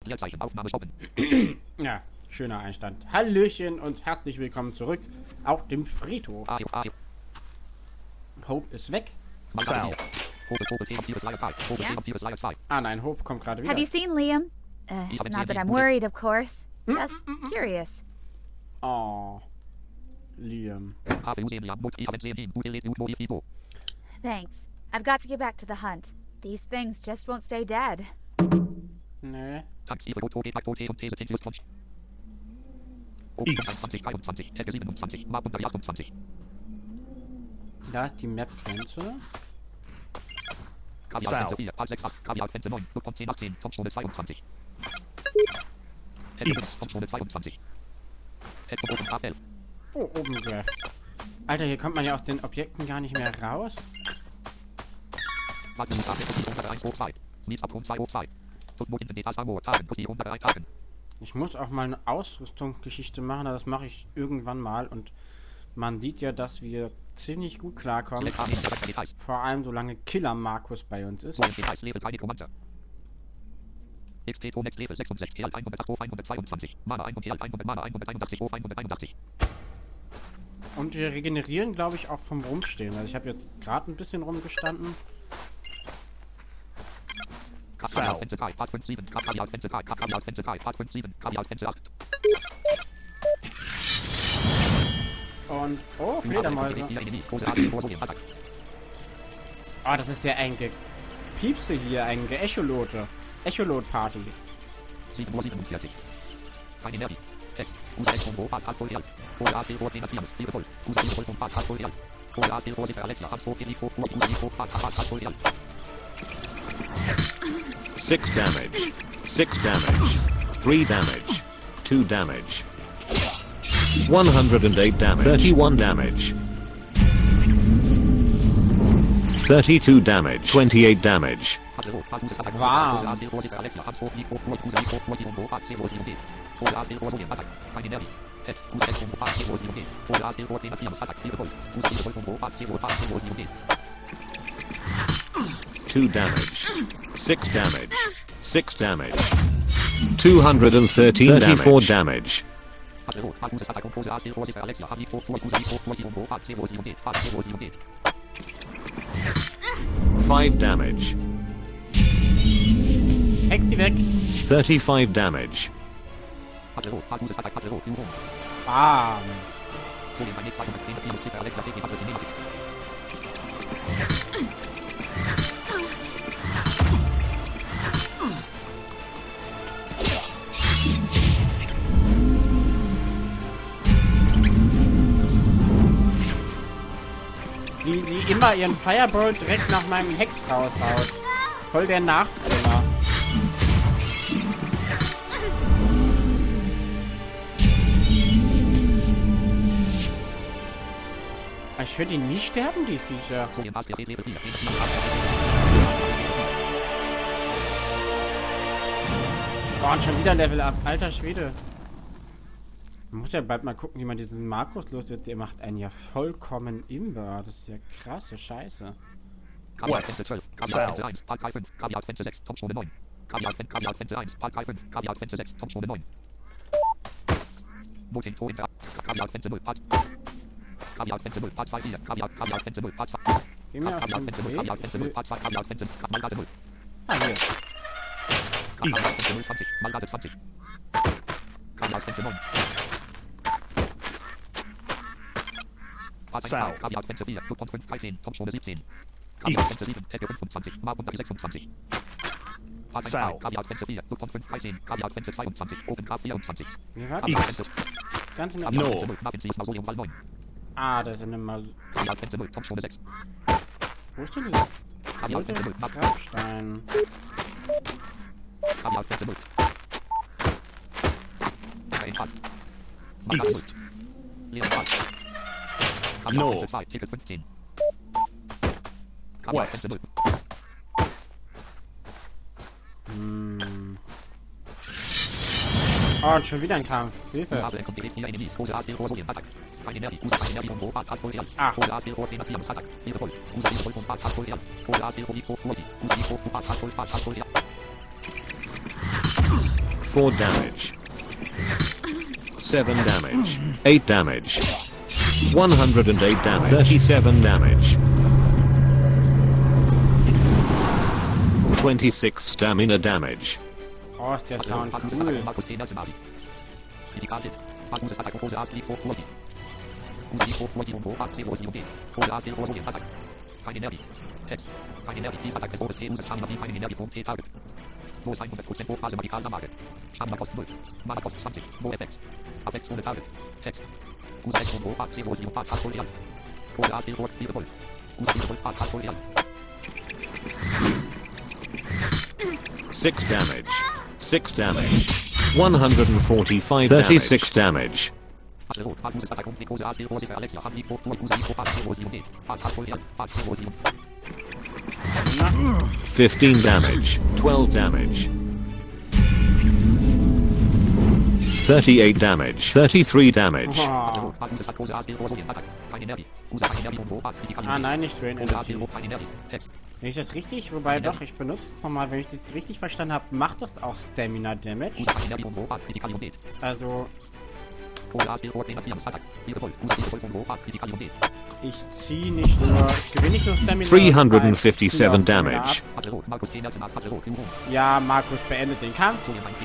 Ja, schöner Einstand. Hallöchen und herzlich willkommen zurück auf dem Friedhof. Hope ist weg. Sal. Ah nein, Hope kommt gerade wieder. Have you seen Liam? Not that I'm worried, of course. Just curious. Oh, Liam. Thanks. I've got to get back to the hunt. These things just won't stay dead. Nee. East. Da ist die Map-Grenze. South. East. Oh, oben gleich. Alter, hier kommt man ja aus den Objekten gar nicht mehr raus. Ich muss auch mal eine Ausrüstungsgeschichte machen, aber das mache ich irgendwann mal. Und man sieht ja, dass wir ziemlich gut klarkommen. Vor allem solange Killer Markus bei uns ist. Und wir regenerieren, glaube ich, auch vom Rumstehen. Also ich habe jetzt gerade ein bisschen rumgestanden. South. Und, oh, Fledermäuse. Oh, das ist ja ein Gepiepste hier, ein Geecholote. Echolot-Party. Six damage. 6 damage. 3 damage. 2 damage. 108 damage. 31 damage. 32 damage. 28 damage. Wow. Two damage. 6 damage. 6 damage. 213 34 damage. 5 damage. Hex sie weg. 35 damage. Bam. Wie sie immer ihren Firebolt direkt nach meinem Hex raushaut. Voll der Nachbrenner. Ich höre die nie sterben, die Viecher. Boah, und schon wieder Level up. Alter Schwede. Man muss ja bald mal gucken, wie man diesen Markus los wird. Der macht einen ja vollkommen imbar. Das ist ja krasse Scheiße. West. South. Geh mir auf den Weg. Ah, hier. East. South. East. South. Wie war das? East. Ganz in der North. Ah, da sind immer... Wo ist denn dieser Grabstein? East. North. West. Oh, und schon wieder ein Kampf. Hilfe. Ah. 4 damage. 7 damage. 8 damage. 108 damage. 37 damage. 26 stamina damage. Oh, ist der Sound cool. Six damage. 6 damage. 145 36 damage. 15 damage. 12 damage. 38 damage. 33 damage. Oh. Ah nein, nicht Drain Energy. Wenn ich das richtig, wobei doch, ich benutze nochmal, wenn ich das richtig verstanden habe, macht das auch Stamina Damage. Also, ich ziehe nicht nur, ich gewinne nicht nur Stamina. 357 damage. Ja, Markus, beendet den Kampf.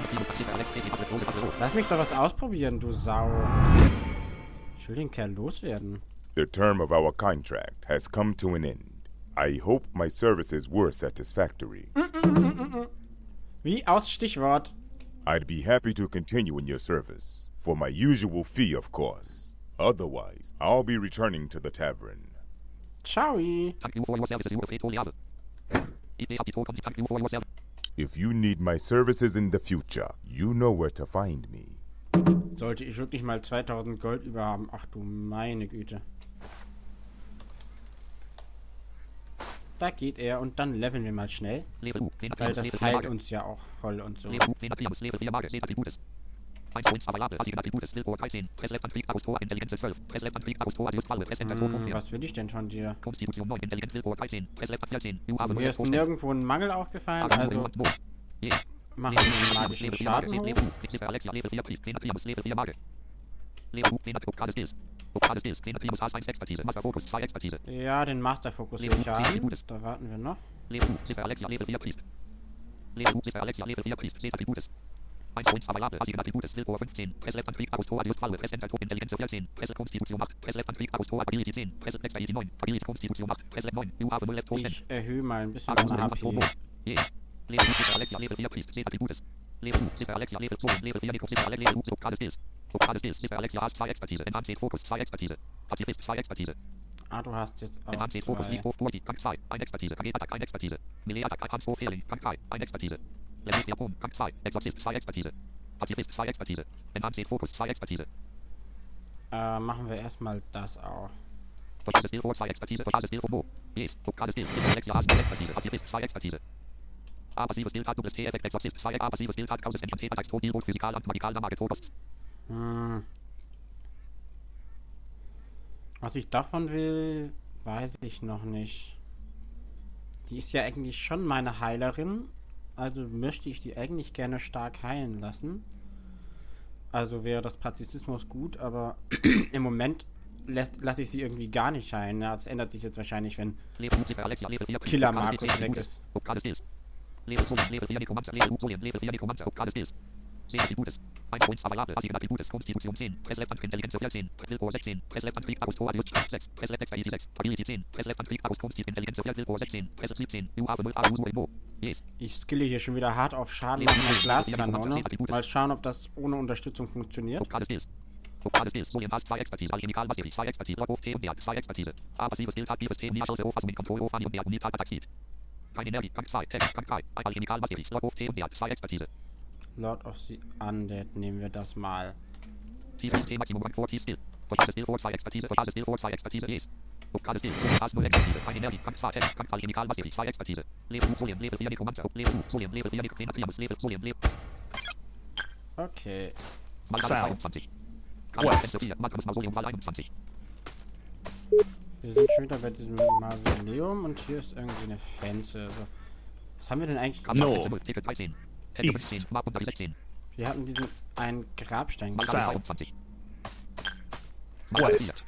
Lass mich doch was ausprobieren, du Sau. Ich will den Kerl loswerden. The term of our contract has come to an end. I hope my services were satisfactory. Wie aus Stichwort. I'd be happy to continue in your service, for my usual fee, of course. Otherwise, I'll be returning to the tavern. Ciao. If you need my services in the future, you know where to find me. Sollte ich wirklich mal 2000 Gold über haben. Ach du meine Güte. Da geht er und dann leveln wir mal schnell. Weil das heilt uns ja auch voll und so. Was will ich denn von dir? Mir ist nirgendwo ein Mangel aufgefallen, also machen wir mal magischen Schaden hoch. Ja, den Masterfokus will ich haben. Da warten wir noch. Ich erhöhe mal ein bisschen meine HP. Ah, du hast jetzt auch machen wir erstmal das auch. Was ich davon will, weiß ich noch nicht. Die ist ja eigentlich schon meine Heilerin. Also möchte ich die eigentlich gerne stark heilen lassen. Also wäre das Pazifismus gut, aber im Moment lasse ich sie irgendwie gar nicht heilen. Ja, das ändert sich jetzt wahrscheinlich, wenn Killer Markus weg ist. Ich skille hier schon wieder hart auf Schaden mit einer Glaskanone. Mal schauen, ob das ohne Unterstützung funktioniert. Lord of the Undead, nehmen wir das mal. Okay. Wir sind schon wieder bei diesem Mausoleum und hier ist irgendwie eine Fenster. Also, was haben wir denn eigentlich gemacht? East. Wir hatten diesen einen Grabstein. South. West.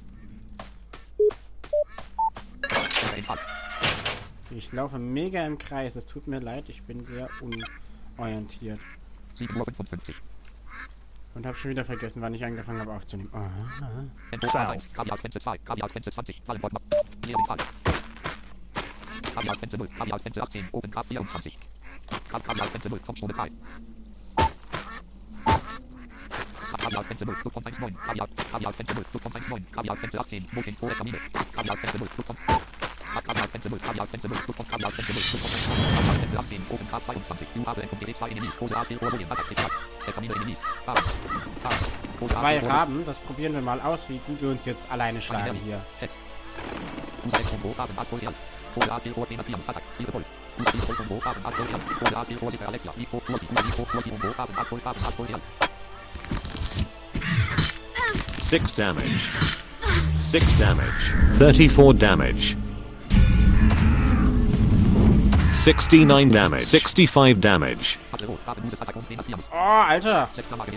Ich laufe mega im Kreis. Es tut mir leid, ich bin sehr unorientiert. 7:55 Uhr. Und habe schon wieder vergessen, wann ich angefangen habe aufzunehmen. South. Kaviarfenster 2, Kaviarfenster 20, Fallenbord. Leeren Fall. Kaviarfenster 0, Kaviarfenster 18, Open Grab 24. Kaviarfenster 0, Kommzone 3. Kaviarfenster 0, Flugpunkt 19, Kaviarfenster 0, Flugpunkt 19, Kaviarfenster 18, Motin, Tore, Kamine. Kaviarfenster 0, Flugpunkt. Kaviarfenster 0, Kaviarfenster 0, Flugpunkt, Kaviarfenster 0, Flugpunkt 19, Kaviarfenster 18, Open Grab 22. Du habe und DD2 Enemies, große A, Rohrolien, Attack, Kamine Enemies. 2 Raben, das probieren wir mal aus, wie gut wir uns jetzt alleine schlagen hier. Six damage. 6 damage. 34 damage. 69 damage. 65 damage. Oh, Alter!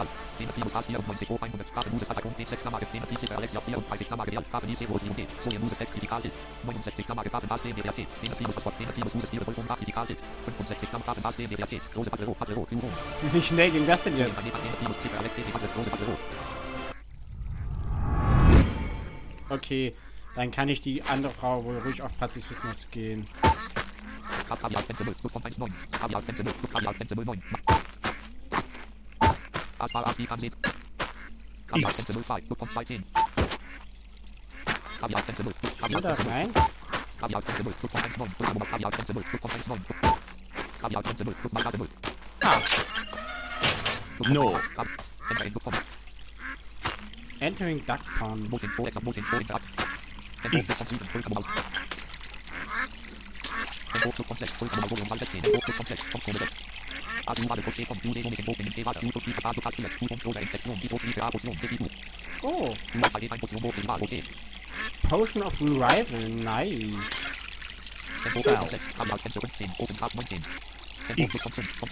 Wie schnell ging das denn jetzt? Okay, dann kann ich die andere Frau wohl ruhig auf Pazifismus gehen. Oder rein? North. Entering Duck Pond. East. Oh. Potion of Revival, nice. South. East.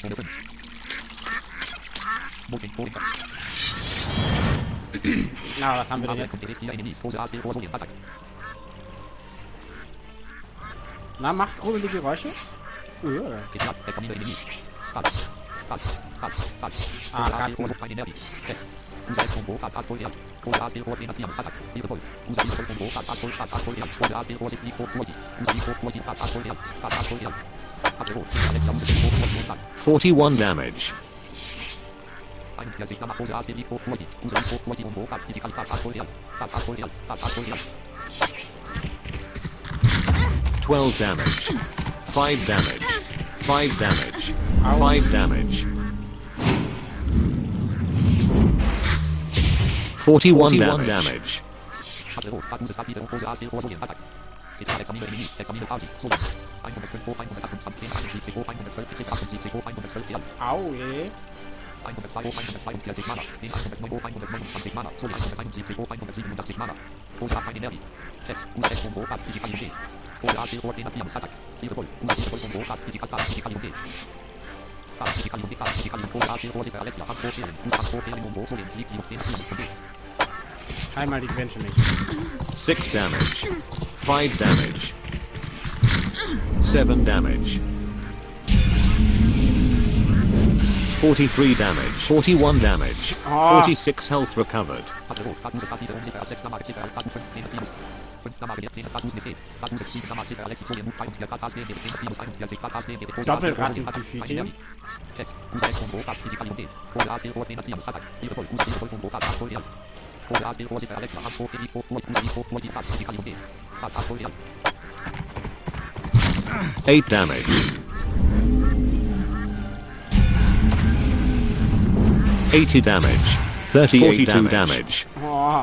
Na, was haben wir denn jetzt? Na, macht gruselige Geräusche? Ah, 41 damage. 12 damage. 5 damage. 5 damage. 5 damage. 41 damage. Au, je. Einmal die Grenze nicht. 6 damage. 5 damage. 7 damage. 43 damage. 41 damage. 46 health recovered. Doppelratten-Defeating. Eight damage. 80 damage. 38 damage. Oh.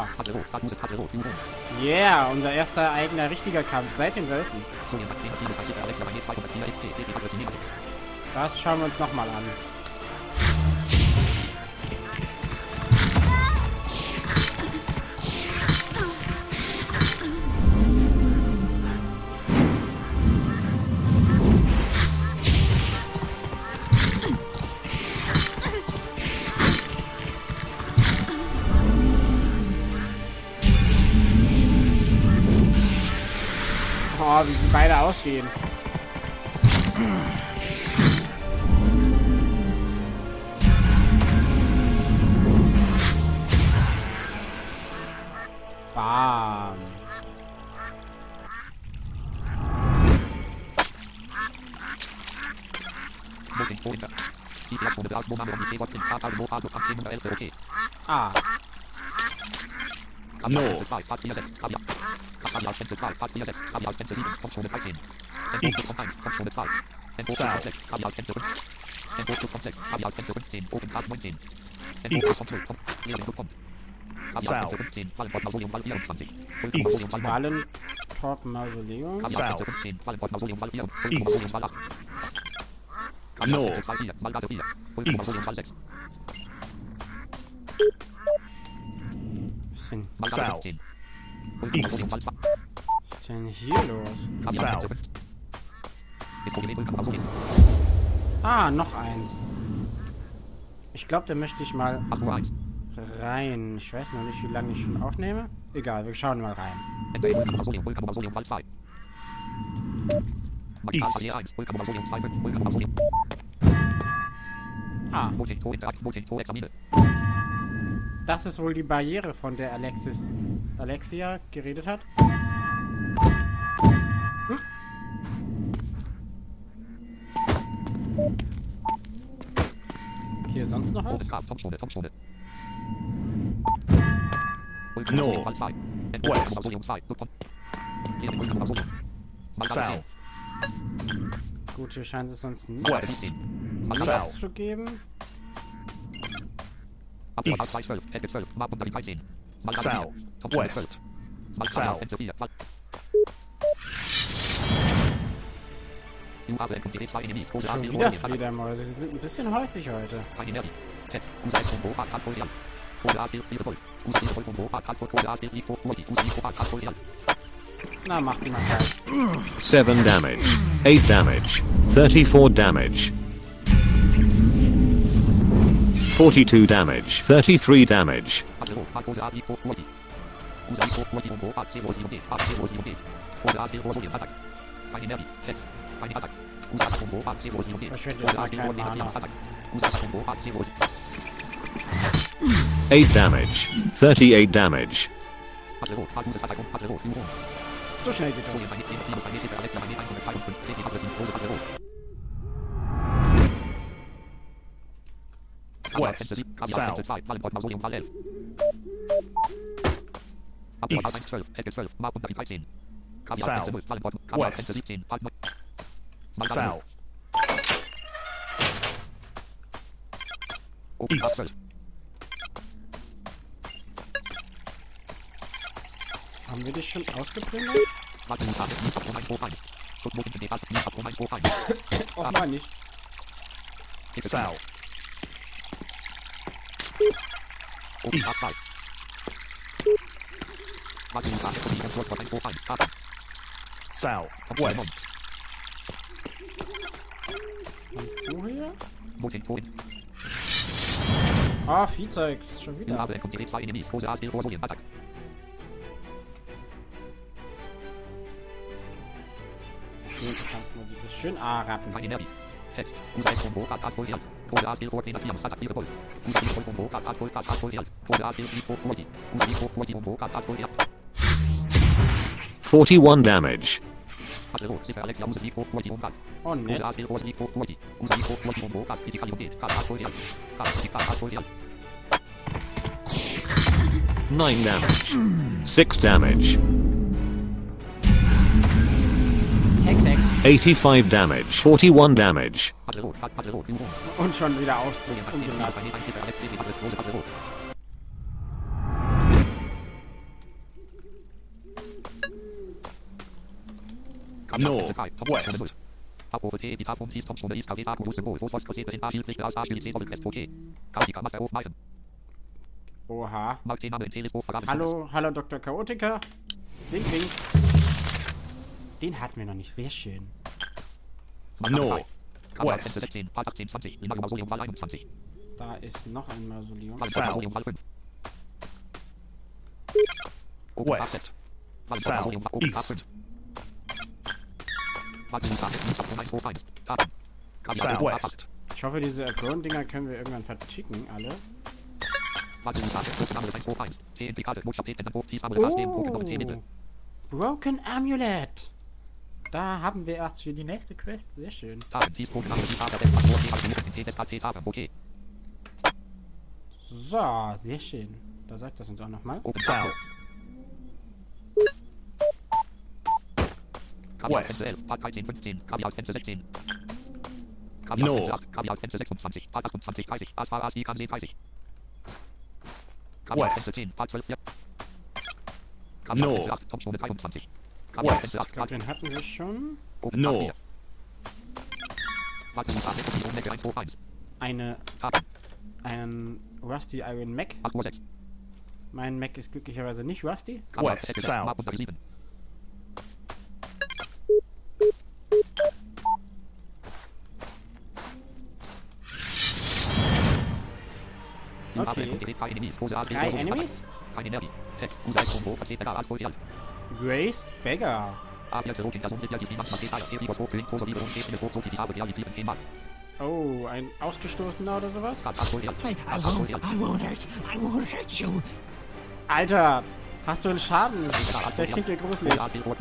Yeah, unser erster eigener richtiger Kampf seit den Wölfen. Das schauen wir uns nochmal an. Oh, wie die beide aussehen. Bam. Ah. No. Wallentorp-Mausoleum. Was ist denn hier los? Ah, noch eins. Ich glaube, da möchte ich mal rein. Ich weiß noch nicht, wie lange ich schon aufnehme. Egal, wir schauen mal rein. Ah. Das ist wohl die Barriere, von der Alexia geredet hat. Hm? Hier sonst noch was? No. West. South. Gut, hier scheint es sonst nichts West. South. zu geben. East. South. West. South. Schon wieder Fledermäuse. Die sind ein bisschen häufig heute. Na, mach die mal kalt. 7 damage, 8 damage, 34 damage, 42 damage, 33 damage, 8 damage, 38 damage, So schnell geht das. West. South. East. South. West. South. East. Haben wir dich schon ausgeprügelt? Och mal nicht. South. East. South. West. Und du hier? Ah, Viehzeug. Schon wieder. Schön Kampfmusik. Das ist schön Rappen. $41 damage, Oh, nett. 9 damage, 6 damage, Hex, Hex. 85 damage, 41 damage, Und schon wieder umgenannt. North. West. Oha. Hallo Dr. Chaotiker. Wink, wink. Den hatten wir noch nicht. Sehr schön. North. West. Da ist noch ein Mausoleum. South. West. South. East. Southwest. Ich hoffe, diese Drone-Dinger können wir irgendwann verticken, alle. Oh, Broken Amulet. Da haben wir erst für die nächste Quest. Sehr schön. So, sehr schön. Da sagt das uns auch nochmal. South. West. North. West. North. West. Ich glaube, den hatten wir schon. North. Einen Rusty Iron Mac. Mein Mac ist glücklicherweise nicht Rusty. West. South. Okay. 3 Enemies? Graced Beggar. Oh, ein Ausgestoßener oder sowas? I won't hurt you. Alter, hast du einen Schaden? Der klingt ja gruselig.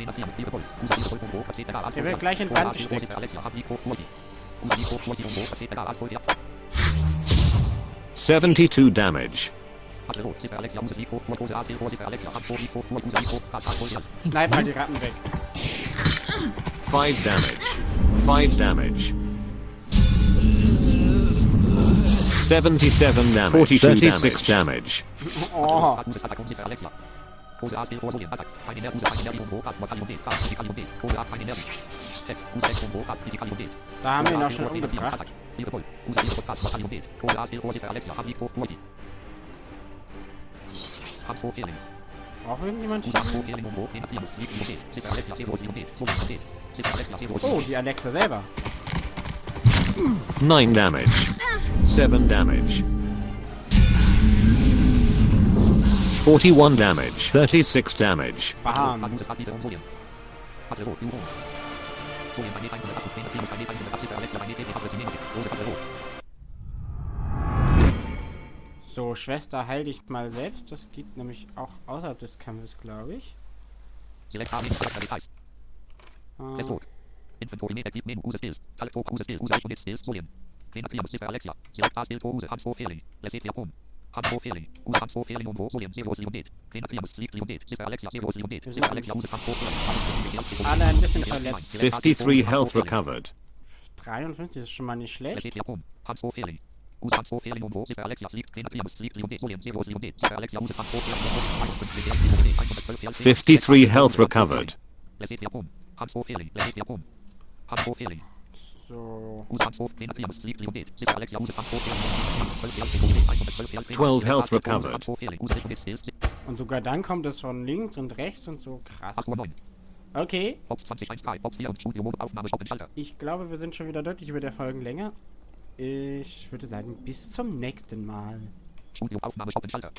Der wird gleich in Brand gesteckt. 72 damage. Kneip mal die Ratten weg. 5 damage. 5 damage. 77 damage. 36 damage. Oh, da haben wir ihn auch schon umgebracht. Auch irgendjemand? Oh, die Alexa selber. 9 damage. 7 damage. 41 damage. 36 damage. Bam. So, Schwester, heil dich mal selbst. Das geht nämlich auch außerhalb des Kampfes, glaube ich. Alle ein bisschen verletzt. 53 health recovered. 53 ist schon mal nicht schlecht. 53 health recovered. So. 12 health recovered. Und sogar dann kommt es von links und rechts und so krass. Okay. Ich glaube, wir sind schon wieder deutlich über der Folgenlänge. Ich würde sagen, bis zum nächsten Mal.